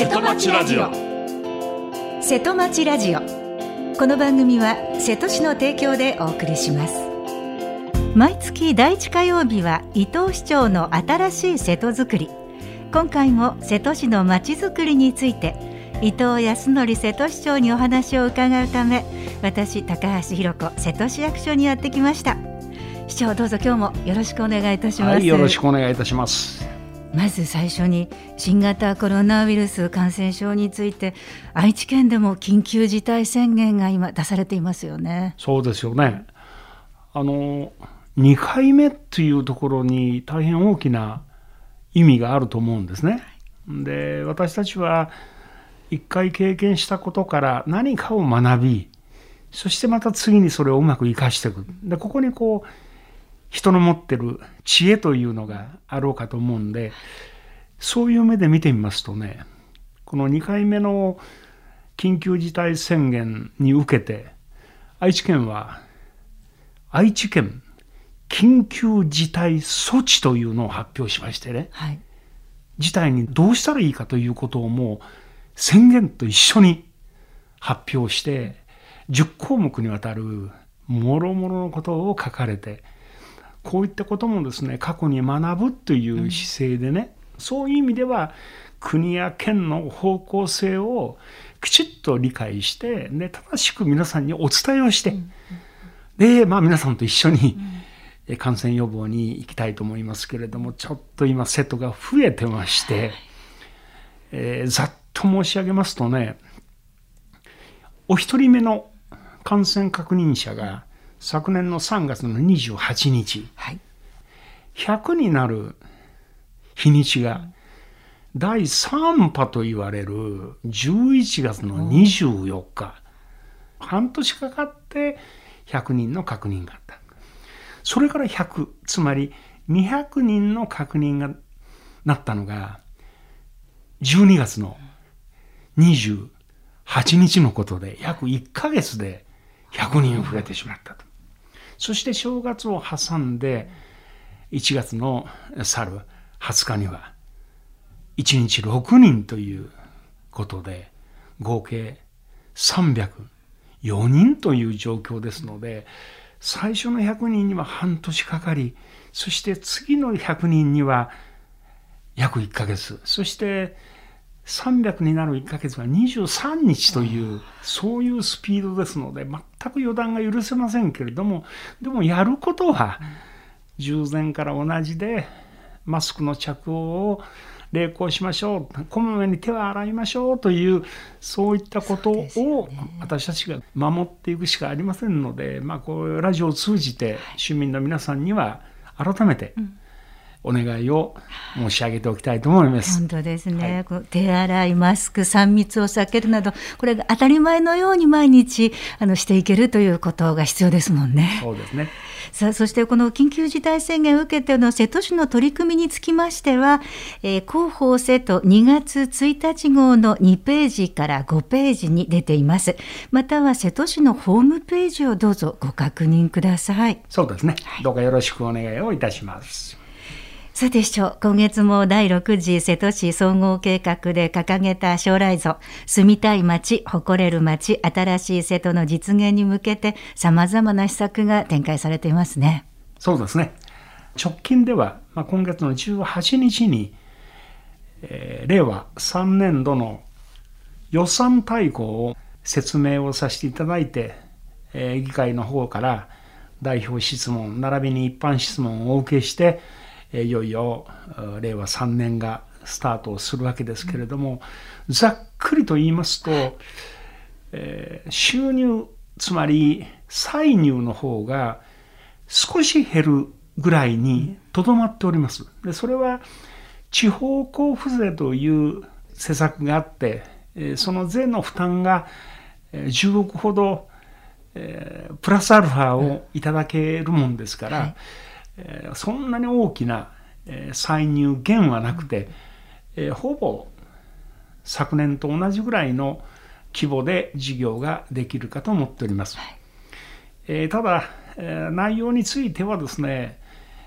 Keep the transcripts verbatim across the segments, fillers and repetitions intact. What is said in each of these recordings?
瀬戸町ラジオ。 瀬戸町ラジオ。この番組は瀬戸市の提供でお送りします。毎月だいいち火曜日は伊藤市長の新しい瀬戸づくり。今回も瀬戸市のまちづくりについて伊藤康則瀬戸市長にお話を伺うため、私高橋弘子瀬戸市役所にやってきました。市長、どうぞ今日もよろしくお願いいたします。 はい、よろしくお願いいたします。 まず最初に新型コロナウイルス感染症について、愛知県でも緊急事態宣言が今出されていますよね。 そうですよね。あのにかいめというところに大変大きな意味があると思うんですね。で、私たちはいっかい経験したことから何かを学び、そしてまた次にそれをうまく生かしていく。で、ここにこう人の持ってる知恵というのがあろうかと思うんで、そういう目で見てみますとね、このにかいめの緊急事態宣言に受けて、愛知県は愛知県緊急事態措置というのを発表しましてね、はい、事態にどうしたらいいかということをもう宣言と一緒に発表して、じゅっこうもくにわたるもろもろのことを書かれて、こういったこともですね、過去に学ぶという姿勢でね、うん、そういう意味では国や県の方向性をきちっと理解して、ね、正しく皆さんにお伝えをして、うん、で、まあ皆さんと一緒に感染予防に行きたいと思いますけれども、ちょっと今瀬戸が増えてまして、はい、えー、ざっと申し上げますとね、お一人目の感染確認者が昨年のさんがつのにじゅうはちにち、はい、ひゃくになる日にちがだいさん波と言われるじゅういちがつのにじゅうよっか、半年かかってひゃくにんの確認があった。それからひゃく、つまりにひゃくにんの確認がなったのがじゅうにがつのにじゅうはちにちのことで、約いっかげつでひゃくにん増えてしまったと。そして正月を挟んでいちがつの去るはつかにはいちにちろくにんということで、合計さんびゃくよにんという状況ですので、最初のひゃくにんには半年かかり、そして次のひゃくにんには約いっかげつ、そしてさんびゃくになるいっかげつはにじゅうさんにちという、そういうスピードですので、全く予断が許せませんけれども、でもやることは従前から同じで、マスクの着用を励行しましょう、こまめに手を洗いましょうという、そういったことを私たちが守っていくしかありませんので、まあ、こうラジオを通じて市民の皆さんには改めてお願いを申し上げておきたいと思います。 本当ですね、はい、こう手洗い、マスク、さん密を避けるなど、これが当たり前のように毎日あのしていけるということが必要ですもんね。 そうですね。 さあ、そしてこの緊急事態宣言を受けての瀬戸市の取り組みにつきましては、えー、広報瀬戸にがつついたち号のにページからごページに出ています。または瀬戸市のホームページをどうぞご確認ください。 そうですね、はい、どうかよろしくお願いをいたします。 さて市長、今月もだいろく次瀬戸市総合計画で掲げた将来像、住みたい街、誇れる街、新しい瀬戸の実現に向けてさまざまな施策が展開されていますね。 そうですね。直近では、まあ、今月のじゅうはちにちに、えー、れいわさんねんどの予算大綱を説明をさせていただいて、えー、議会の方から代表質問並びに一般質問をお受けして、いよいよれいわさんねんがスタートをするわけですけれども、ざっくりと言いますと、えー、収入、つまり歳入の方が少し減るぐらいにとどまっております。で、それは地方交付税という施策があって、その税の負担がじゅうおくほどプラスアルファをいただけるもんですから、はい、そんなに大きな歳入減はなくて、ほぼ昨年と同じぐらいの規模で事業ができるかと思っております。はい、ただ内容についてはですね、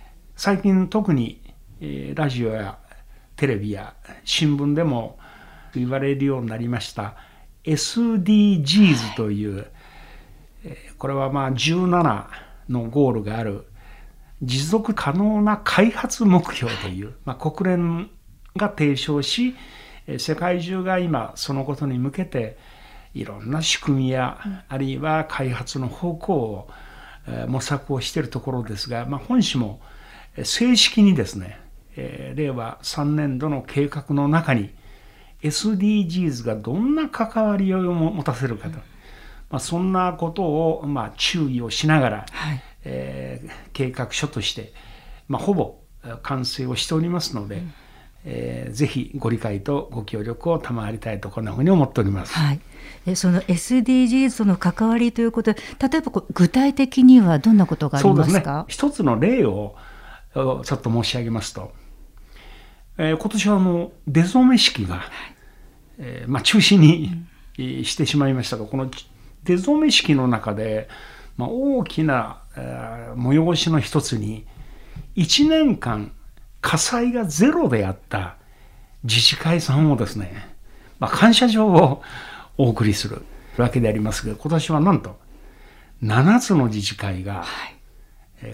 最近特にラジオやテレビや新聞でも言われるようになりました エスディージーズ という、これはまあじゅうななのゴールがある持続可能な開発目標という、まあ、国連が提唱し、世界中が今そのことに向けていろんな仕組みや、あるいは開発の方向を模索をしているところですが、まあ、本市も正式にですね、令和さんねんどの計画の中に エスディージーズ がどんな関わりを持たせるかと、まあ、そんなことをまあ注意をしながら、はいえー、計画書として、まあ、ほぼ完成をしておりますので、うんえー、ぜひご理解とご協力を賜りたいとこんなふうに思っております。 はい、えその エスディージーズ との関わりということで、例えば具体的にはどんなことがありますか？そうですね、 一つの例をちょっと申し上げますと、えー、今年はあの出初め式が、はいえーまあ、中止に、うん、してしまいましたが、この出初め式の中で、まあ、大きな、えー、催しの一つにいちねんかん火災がゼロであった自治会さんをですね、まあ、感謝状をお送りするわけでありますが、今年はなんとななつの自治会が、はい、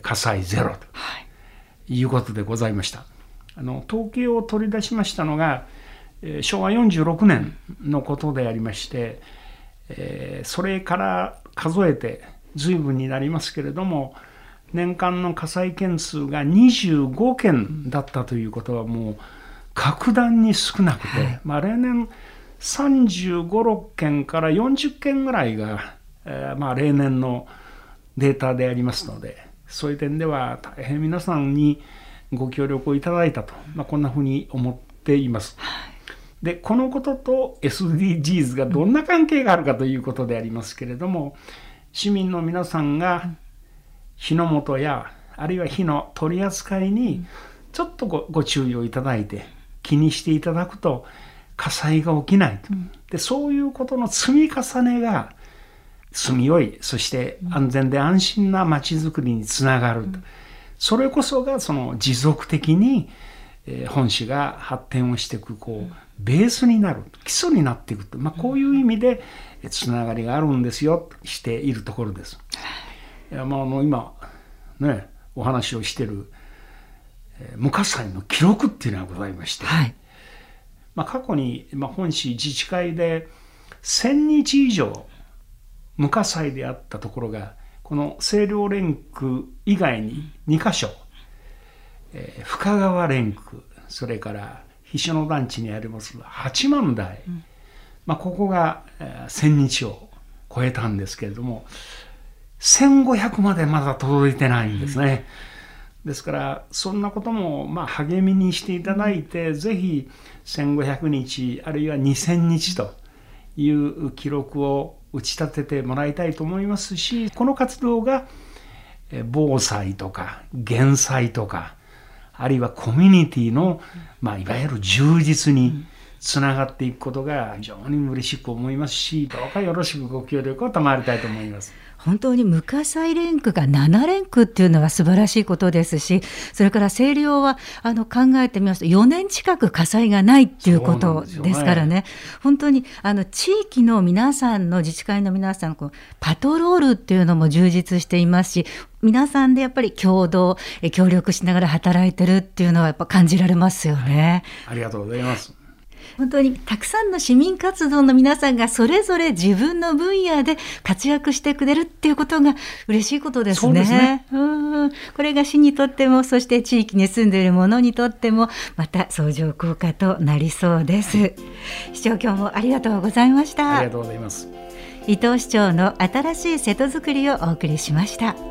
火災ゼロということでございました。あの統計を取り出しましたのがしょうわよんじゅうろくねんのことでありまして、えー、それから数えて随分になりますけれども、年間の火災件数がにじゅうごけんだったということはもう格段に少なくて、はいまあ、例年さんじゅうご、ろっけんからよんじゅっけんぐらいが、えーまあ、例年のデータでありますので、そういう点では大変皆さんにご協力をいただいたと、まあ、こんなふうに思っています。で、このことと エスディージーズ がどんな関係があるかということでありますけれども、市民の皆さんが火の元やあるいは火の取り扱いにちょっと ご, ご注意をいただいて気にしていただくと火災が起きないと。で、そういうことの積み重ねが住みよい、そして安全で安心な街づくりにつながると。それこそがその持続的に本市が発展をしていくこうベースになる、基礎になっていくと、まあ、こういう意味でつながりがあるんですよとしているところです。いや、まあ、あの今ねお話をしている無火災の記録っていうのがございまして、はいまあ、過去に、まあ、本市自治会でせんにち以上無火災であったところがこの清涼連区以外ににかしょ、えー、深川連区、それから菱野団地にありますはちまんだい、うんまあ、ここが、えー、せんにちを超えたんですけれども、せんごひゃくまでまだ届いてないんですね。うん、ですからそんなこともまあ励みにしていただいて、うん、ぜひせんごひゃくにちあるいはにせんにちという記録を打ち立ててもらいたいと思いますし、この活動が防災とか減災とかあるいはコミュニティの、まあ、いわゆる充実につながっていくことが非常に嬉しく思いますし、どうかよろしくご協力を賜りたいと思います。 本当に無火災連区がななれんくっていうのは素晴らしいことですし、それから清涼はあの考えてみますとよねん近く火災がないっていうことですからね、本当にあの地域の皆さんの自治会の皆さんこうパトロールっていうのも充実していますし、皆さんでやっぱり共同協力しながら働いてるっていうのはやっぱ感じられますよね。 ありがとうございます。 本当にたくさんの市民活動の皆さんがそれぞれ自分の分野で活躍してくれるっていうことが嬉しいことですね。そうですね。うん、これが市にとっても、そして地域に住んでいる者にとってもまた相乗効果となりそうです。はい、市長、今日もありがとうございました。 ありがとうございます。 伊藤市長の新しい瀬戸づくりをお送りしました。